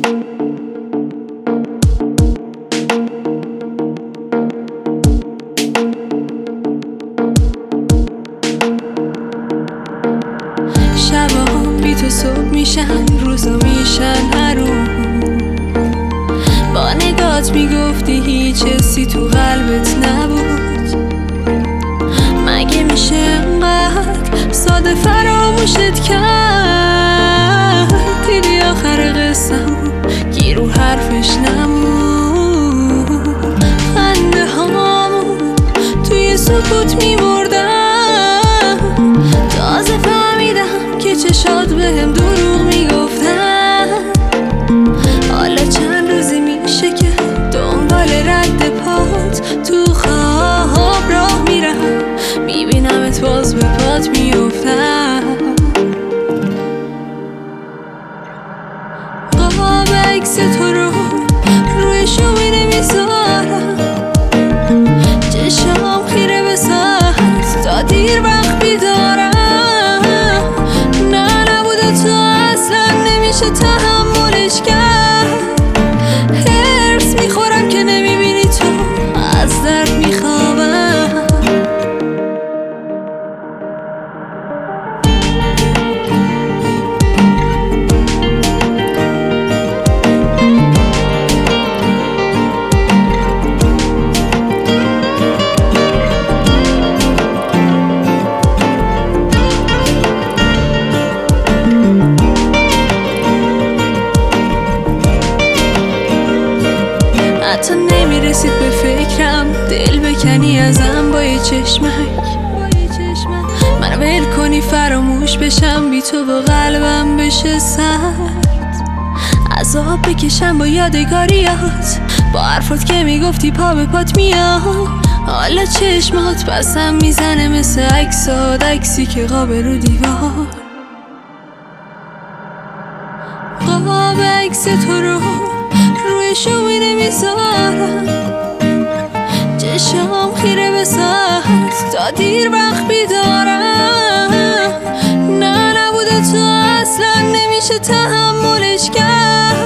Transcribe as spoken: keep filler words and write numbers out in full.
شبا بی تو صبح میشن، روزا میشن حروم. با نگات میگفتی هیچ حسی تو قلبت نبود. مگه میشه انقدر ساده فراموشت کرد؟ دیدی آخر قصه‌مو گیر رو حرفش نمون. خنده هامون توی سکوت میمردم. تازه فهمیدم که چشات بهم دروغ میگفتن. حالا چند روزی میشه که دنبال رد پات تو خواب راه میرم، میبینمت باز به پات میفتم. قاب عکس تو رو روی شومینه میذارم. چشام خیره به ساعت تا دیر وقت بیدارم. نه نبود تو اصلا نمیشه تحملش کرد. هرس میخورم که نمیبینی تو، از درد میخوابم. حتی نمیرسید به فکرم دل بکنی ازم با یه چشمک. منو ول کنی فراموش بشم، بی تو با قلبم بشه سرد. عذاب بکشم با یادگاریات، با حرفات که میگفتی پا به پات میاد. حالا چشمات بسم میزنه مثل عکسات، عکسی که قابه رو دیوار. قاب عکس تو رو روی شومینه میذارم. چشام خیره به ساعت تا دیر وقت بیدارم. نه نبوده تو اصلا نمیشه تحملش کرد.